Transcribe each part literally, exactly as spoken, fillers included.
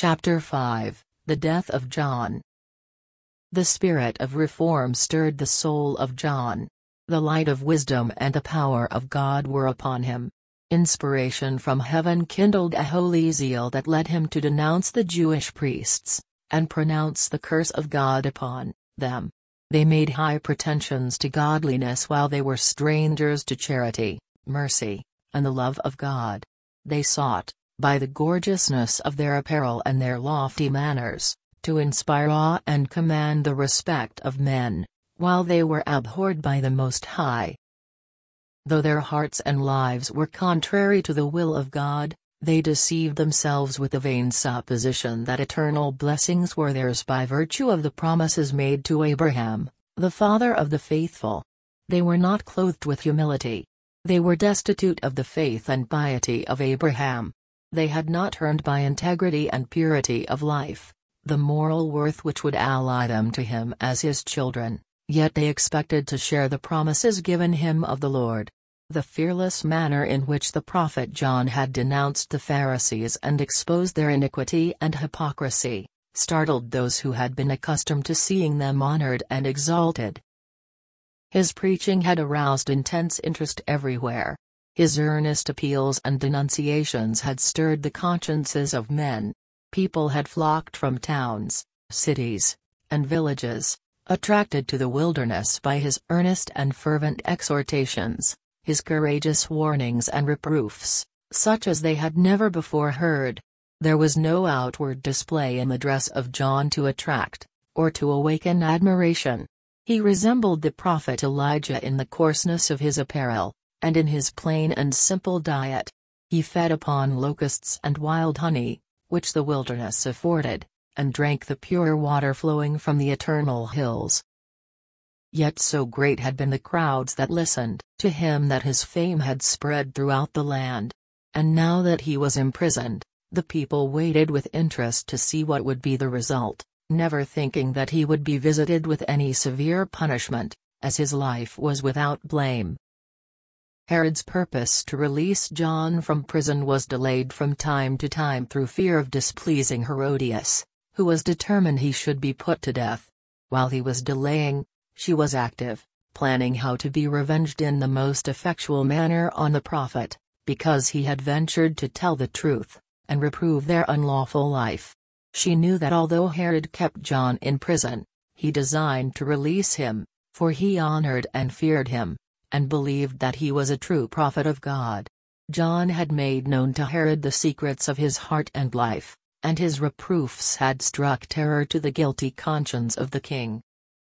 Chapter five, The Death of John. The spirit of reform stirred the soul of John. The light of wisdom and the power of God were upon him. Inspiration from heaven kindled a holy zeal that led him to denounce the Jewish priests, and pronounce the curse of God upon them. They made high pretensions to godliness while they were strangers to charity, mercy, and the love of God. They sought, by the gorgeousness of their apparel and their lofty manners, to inspire awe and command the respect of men, while they were abhorred by the Most High. Though their hearts and lives were contrary to the will of God, they deceived themselves with the vain supposition that eternal blessings were theirs by virtue of the promises made to Abraham, the father of the faithful. They were not clothed with humility. They were destitute of the faith and piety of Abraham. They had not earned by integrity and purity of life the moral worth which would ally them to him as his children, yet they expected to share the promises given him of the Lord. The fearless manner in which the prophet John had denounced the Pharisees and exposed their iniquity and hypocrisy, startled those who had been accustomed to seeing them honored and exalted. His preaching had aroused intense interest everywhere. His earnest appeals and denunciations had stirred the consciences of men. People had flocked from towns, cities, and villages, attracted to the wilderness by his earnest and fervent exhortations, his courageous warnings and reproofs, such as they had never before heard. There was no outward display in the dress of John to attract, or to awaken admiration. He resembled the prophet Elijah in the coarseness of his apparel, and in his plain and simple diet. He fed upon locusts and wild honey, which the wilderness afforded, and drank the pure water flowing from the eternal hills. Yet so great had been the crowds that listened to him that his fame had spread throughout the land. And now that he was imprisoned, the people waited with interest to see what would be the result, never thinking that he would be visited with any severe punishment, as his life was without blame. Herod's purpose to release John from prison was delayed from time to time through fear of displeasing Herodias, who was determined he should be put to death. While he was delaying, she was active, planning how to be revenged in the most effectual manner on the prophet, because he had ventured to tell the truth, and reprove their unlawful life. She knew that although Herod kept John in prison, he designed to release him, for he honored and feared him, and believed that he was a true prophet of God. John had made known to Herod the secrets of his heart and life, and his reproofs had struck terror to the guilty conscience of the king.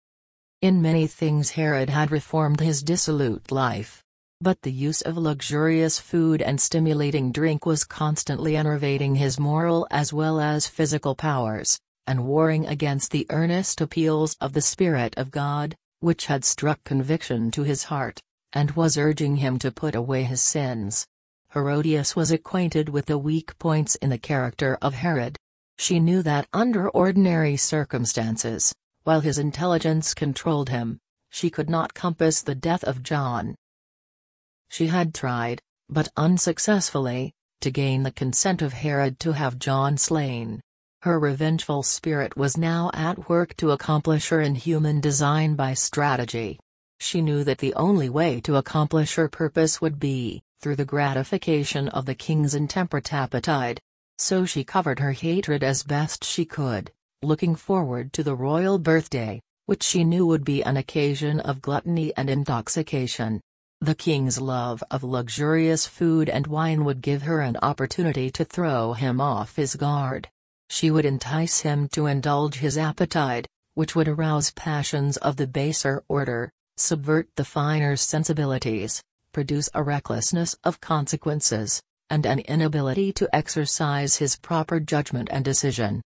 In many things Herod had reformed his dissolute life. But the use of luxurious food and stimulating drink was constantly enervating his moral as well as physical powers, and warring against the earnest appeals of the Spirit of God, which had struck conviction to his heart, and was urging him to put away his sins. Herodias was acquainted with the weak points in the character of Herod. She knew that under ordinary circumstances, while his intelligence controlled him, she could not compass the death of John. She had tried, but unsuccessfully, to gain the consent of Herod to have John slain. Her revengeful spirit was now at work to accomplish her inhuman design by strategy. She knew that the only way to accomplish her purpose would be through the gratification of the king's intemperate appetite. So she covered her hatred as best she could, looking forward to the royal birthday, which she knew would be an occasion of gluttony and intoxication. The king's love of luxurious food and wine would give her an opportunity to throw him off his guard. She would entice him to indulge his appetite, which would arouse passions of the baser order, subvert the finer sensibilities, produce a recklessness of consequences, and an inability to exercise his proper judgment and decision.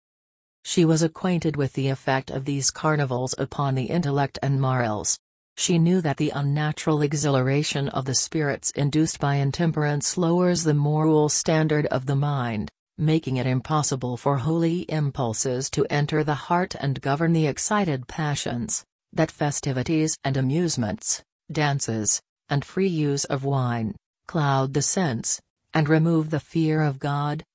She was acquainted with the effect of these carnivals upon the intellect and morals. She knew that the unnatural exhilaration of the spirits induced by intemperance lowers the moral standard of the mind, making it impossible for holy impulses to enter the heart and govern the excited passions, that festivities and amusements, dances, and free use of wine, cloud the sense, and remove the fear of God,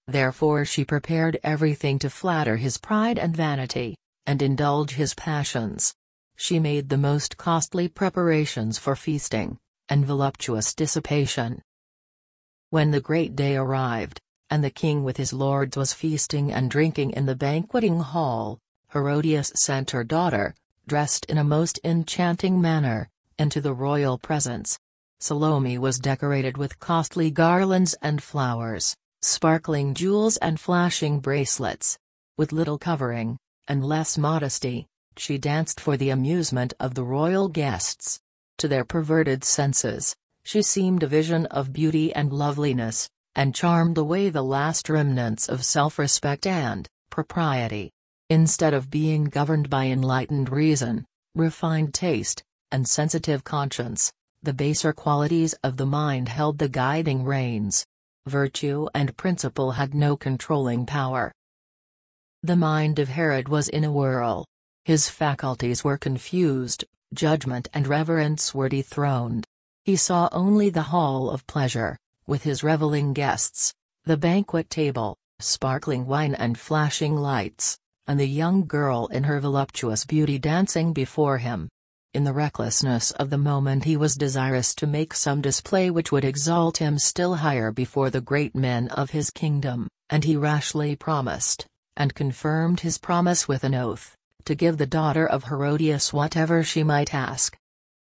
Therefore she prepared everything to flatter his pride and vanity, and indulge his passions. She made the most costly preparations for feasting, and voluptuous dissipation. When the great day arrived, and the king with his lords was feasting and drinking in the banqueting hall, Herodias sent her daughter, dressed in a most enchanting manner, into the royal presence. Salome was decorated with costly garlands and flowers, sparkling jewels and flashing bracelets. With little covering, and less modesty, she danced for the amusement of the royal guests. To their perverted senses, she seemed a vision of beauty and loveliness, and charmed away the last remnants of self-respect and propriety. Instead of being governed by enlightened reason, refined taste, and sensitive conscience, the baser qualities of the mind held the guiding reins. Virtue and principle had no controlling power. The mind of Herod was in a whirl. His faculties were confused, judgment and reverence were dethroned. He saw only the hall of pleasure, with his reveling guests, the banquet table, sparkling wine and flashing lights, and the young girl in her voluptuous beauty dancing before him. In the recklessness of the moment he was desirous to make some display which would exalt him still higher before the great men of his kingdom, and he rashly promised, and confirmed his promise with an oath, to give the daughter of Herodias whatever she might ask.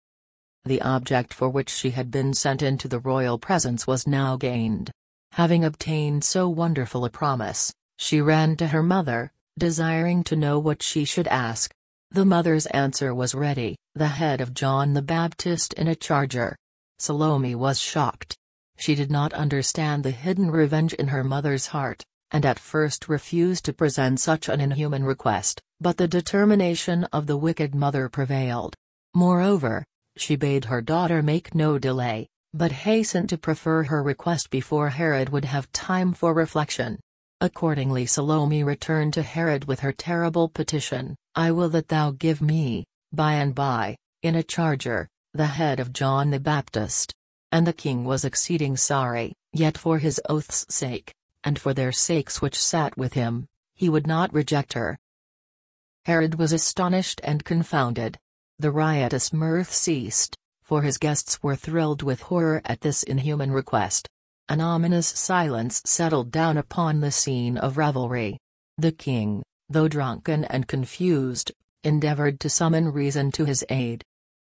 The object for which she had been sent into the royal presence was now gained. Having obtained so wonderful a promise, she ran to her mother, desiring to know what she should ask. The mother's answer was ready, the head of John the Baptist in a charger. Salome was shocked. She did not understand the hidden revenge in her mother's heart, and at first refused to present such an inhuman request, but the determination of the wicked mother prevailed. Moreover, she bade her daughter make no delay, but hasten to prefer her request before Herod would have time for reflection. Accordingly Salome returned to Herod with her terrible petition, "I will that thou give me, by and by, in a charger, the head of John the Baptist." And the king was exceeding sorry, yet for his oath's sake, and for their sakes which sat with him, he would not reject her. Herod was astonished and confounded. The riotous mirth ceased, for his guests were thrilled with horror at this inhuman request. An ominous silence settled down upon the scene of revelry. The king, though drunken and confused, endeavored to summon reason to his aid.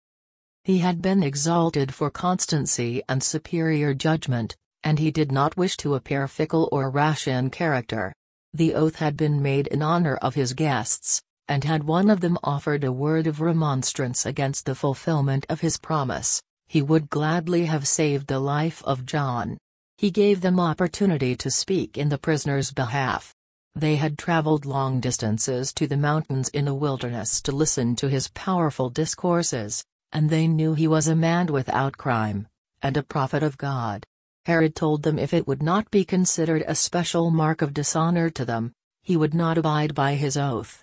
He had been exalted for constancy and superior judgment, and he did not wish to appear fickle or rash in character. The oath had been made in honor of his guests, and had one of them offered a word of remonstrance against the fulfillment of his promise, he would gladly have saved the life of John. He gave them opportunity to speak in the prisoner's behalf. They had traveled long distances to the mountains in the wilderness to listen to his powerful discourses, and they knew he was a man without crime, and a prophet of God. Herod told them if it would not be considered a special mark of dishonor to them, he would not abide by his oath.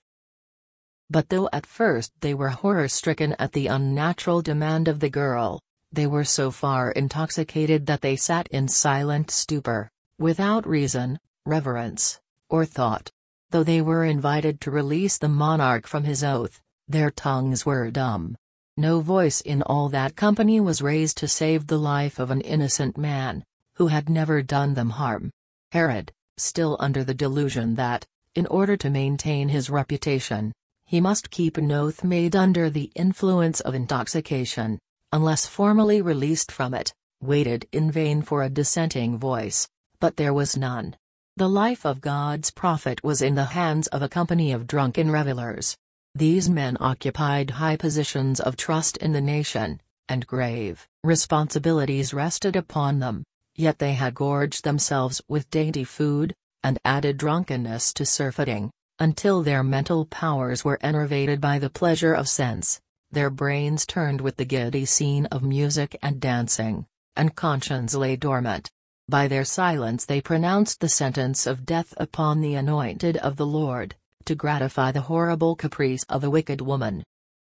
But though at first they were horror-stricken at the unnatural demand of the girl, they were so far intoxicated that they sat in silent stupor, without reason, reverence, or thought. Though they were invited to release the monarch from his oath, their tongues were dumb. No voice in all that company was raised to save the life of an innocent man, who had never done them harm. Herod, still under the delusion that, in order to maintain his reputation, he must keep an oath made under the influence of intoxication, unless formally released from it, waited in vain for a dissenting voice, but there was none. The life of God's prophet was in the hands of a company of drunken revelers. These men occupied high positions of trust in the nation, and grave responsibilities rested upon them, yet they had gorged themselves with dainty food, and added drunkenness to surfeiting, until their mental powers were enervated by the pleasure of sense. Their brains turned with the giddy scene of music and dancing, and conscience lay dormant. By their silence they pronounced the sentence of death upon the anointed of the Lord, to gratify the horrible caprice of a wicked woman.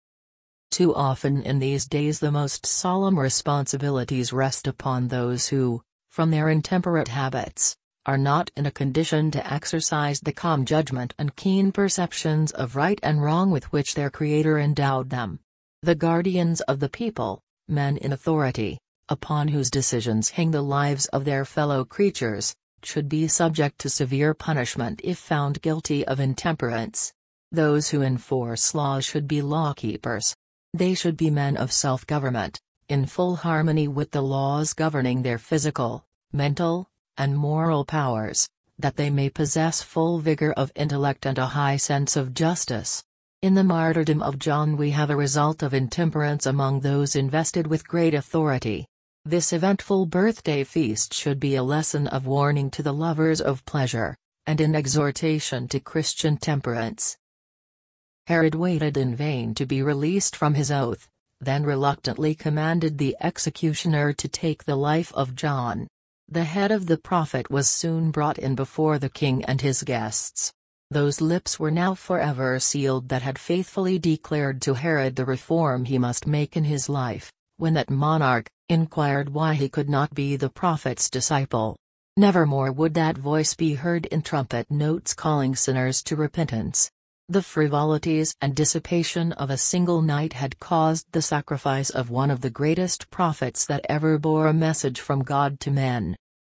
Too often in these days the most solemn responsibilities rest upon those who, from their intemperate habits, are not in a condition to exercise the calm judgment and keen perceptions of right and wrong with which their Creator endowed them. The guardians of the people, men in authority, upon whose decisions hang the lives of their fellow creatures, should be subject to severe punishment if found guilty of intemperance. Those who enforce laws should be lawkeepers. They should be men of self-government, in full harmony with the laws governing their physical, mental, and moral powers, that they may possess full vigor of intellect and a high sense of justice. In the martyrdom of John we have a result of intemperance among those invested with great authority. This eventful birthday feast should be a lesson of warning to the lovers of pleasure, and an exhortation to Christian temperance. Herod waited in vain to be released from his oath, then reluctantly commanded the executioner to take the life of John. The head of the prophet was soon brought in before the king and his guests. Those lips were now forever sealed that had faithfully declared to Herod the reform he must make in his life, when that monarch inquired why he could not be the prophet's disciple. Nevermore would that voice be heard in trumpet notes calling sinners to repentance. The frivolities and dissipation of a single night had caused the sacrifice of one of the greatest prophets that ever bore a message from God to men.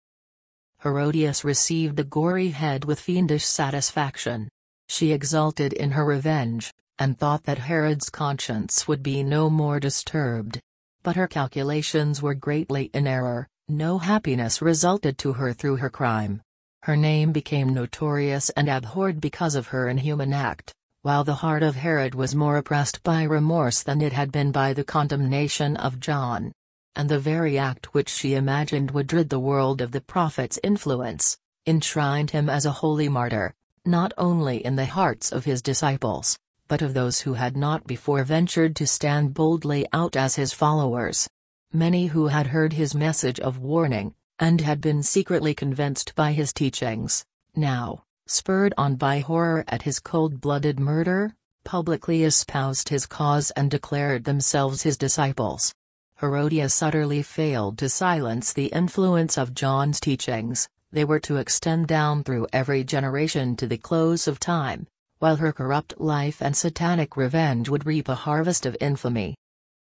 Herodias received the gory head with fiendish satisfaction. She exulted in her revenge, and thought that Herod's conscience would be no more disturbed. But her calculations were greatly in error. No happiness resulted to her through her crime. Her name became notorious and abhorred because of her inhuman act, while the heart of Herod was more oppressed by remorse than it had been by the condemnation of John. And the very act which she imagined would rid the world of the prophet's influence, enshrined him as a holy martyr, not only in the hearts of his disciples, but of those who had not before ventured to stand boldly out as his followers. Many who had heard his message of warning, and had been secretly convinced by his teachings, now, spurred on by horror at his cold-blooded murder, publicly espoused his cause and declared themselves his disciples. Herodias utterly failed to silence the influence of John's teachings. They were to extend down through every generation to the close of time, while her corrupt life and satanic revenge would reap a harvest of infamy.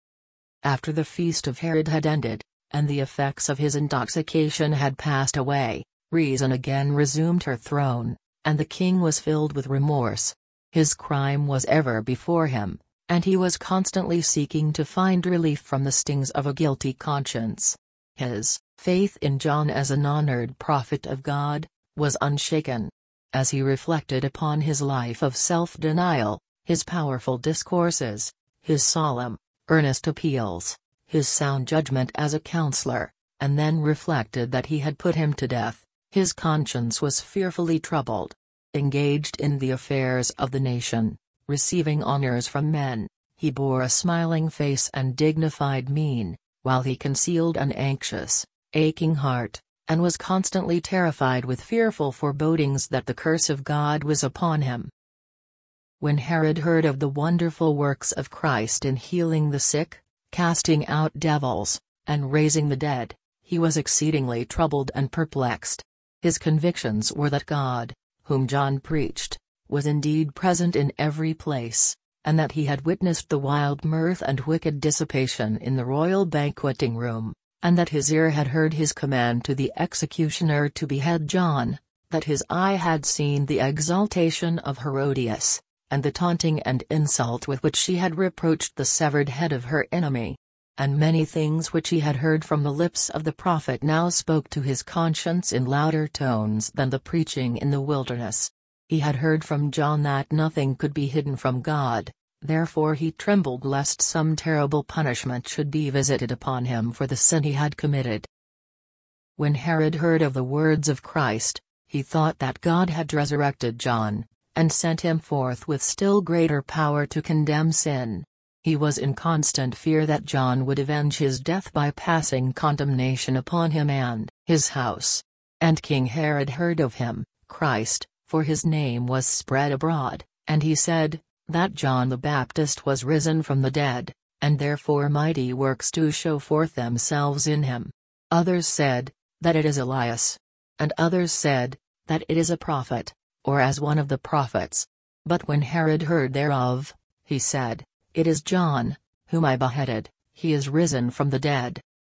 After the feast of Herod had ended, and the effects of his intoxication had passed away, reason again resumed her throne, and the king was filled with remorse. His crime was ever before him, and he was constantly seeking to find relief from the stings of a guilty conscience. His faith in John as an honored prophet of God was unshaken. As he reflected upon his life of self-denial, his powerful discourses, his solemn, earnest appeals, his sound judgment as a counselor, and then reflected that he had put him to death, his conscience was fearfully troubled. Engaged in the affairs of the nation, receiving honors from men, he bore a smiling face and dignified mien, while he concealed an anxious, aching heart, and was constantly terrified with fearful forebodings that the curse of God was upon him. When Herod heard of the wonderful works of Christ in healing the sick, casting out devils, and raising the dead, he was exceedingly troubled and perplexed. His convictions were that God, whom John preached, was indeed present in every place, and that he had witnessed the wild mirth and wicked dissipation in the royal banqueting room, and that his ear had heard his command to the executioner to behead John, that his eye had seen the exaltation of Herodias, and the taunting and insult with which she had reproached the severed head of her enemy. And many things which he had heard from the lips of the prophet now spoke to his conscience in louder tones than the preaching in the wilderness. He had heard from John that nothing could be hidden from God, therefore he trembled lest some terrible punishment should be visited upon him for the sin he had committed. When Herod heard of the words of Christ, he thought that God had resurrected John, and sent him forth with still greater power to condemn sin. He was in constant fear that John would avenge his death by passing condemnation upon him and his house. And King Herod heard of him, Christ, for his name was spread abroad, and he said, that John the Baptist was risen from the dead, and therefore mighty works do show forth themselves in him. Others said, that it is Elias. and others said, that it is a prophet, or as one of the prophets. But when Herod heard thereof, he said, It is John, whom I beheaded, he is risen from the dead.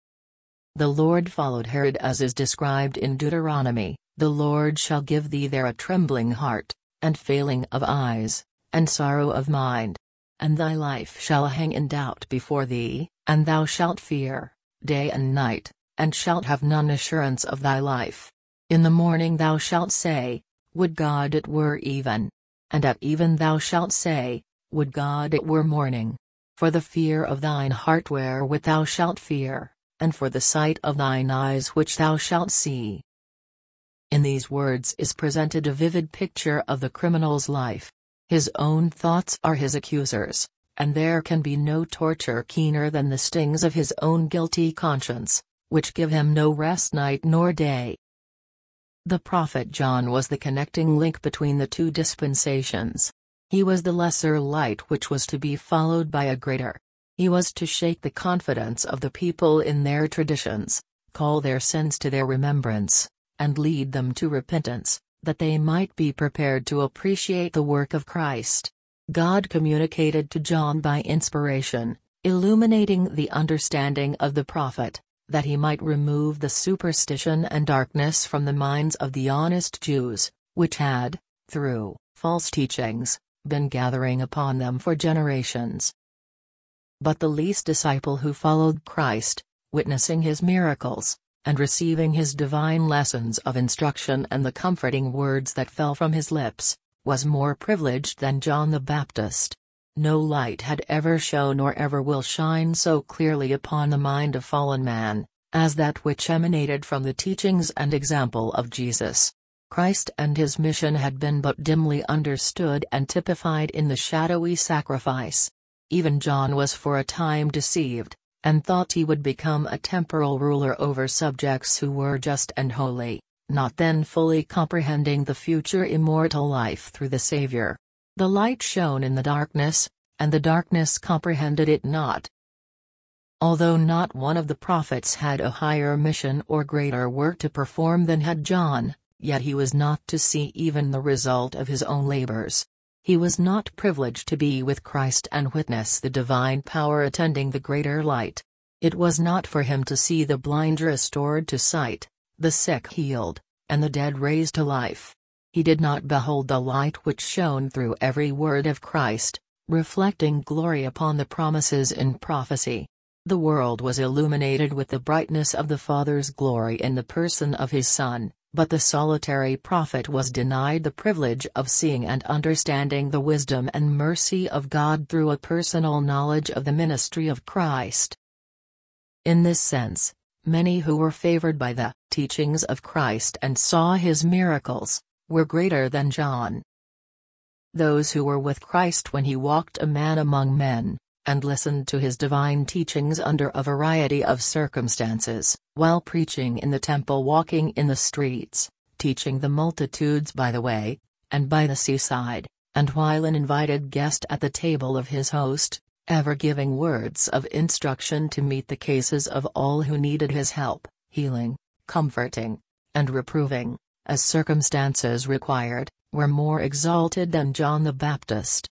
The Lord followed Herod as is described in Deuteronomy, The Lord shall give thee there a trembling heart, and failing of eyes, and sorrow of mind. And thy life shall hang in doubt before thee, and thou shalt fear, day and night, and shalt have none assurance of thy life. In the morning thou shalt say, Would God it were even. And at even thou shalt say, Would God it were morning. For the fear of thine heart wherewith thou shalt fear, and for the sight of thine eyes which thou shalt see. In these words is presented a vivid picture of the criminal's life. His own thoughts are his accusers, and there can be no torture keener than the stings of his own guilty conscience, which give him no rest night nor day. The prophet John was the connecting link between the two dispensations. He was the lesser light which was to be followed by a greater. He was to shake the confidence of the people in their traditions, call their sins to their remembrance, and lead them to repentance, that they might be prepared to appreciate the work of Christ. God communicated to John by inspiration, illuminating the understanding of the prophet, that he might remove the superstition and darkness from the minds of the honest Jews, which had, through false teachings, been gathering upon them for generations. But the least disciple who followed Christ, witnessing his miracles, and receiving his divine lessons of instruction and the comforting words that fell from his lips, was more privileged than John the Baptist. No light had ever shone or ever will shine so clearly upon the mind of fallen man, as that which emanated from the teachings and example of Jesus. Christ and his mission had been but dimly understood and typified in the shadowy sacrifice. Even John was for a time deceived, and thought he would become a temporal ruler over subjects who were just and holy, not then fully comprehending the future immortal life through the Savior. The light shone in the darkness, and the darkness comprehended it not. Although not one of the prophets had a higher mission or greater work to perform than had John, yet he was not to see even the result of his own labors. He was not privileged to be with Christ and witness the divine power attending the greater light. It was not for him to see the blind restored to sight, the sick healed, and the dead raised to life. He did not behold the light which shone through every word of Christ, reflecting glory upon the promises in prophecy. The world was illuminated with the brightness of the Father's glory in the person of his Son, but the solitary prophet was denied the privilege of seeing and understanding the wisdom and mercy of God through a personal knowledge of the ministry of Christ. In this sense, many who were favored by the teachings of Christ and saw his miracles, were greater than John. Those who were with Christ when he walked a man among men, and listened to his divine teachings under a variety of circumstances, while preaching in the temple, walking in the streets, teaching the multitudes by the way, and by the seaside, and while an invited guest at the table of his host, ever giving words of instruction to meet the cases of all who needed his help, healing, comforting, and reproving, as circumstances required, were more exalted than John the Baptist.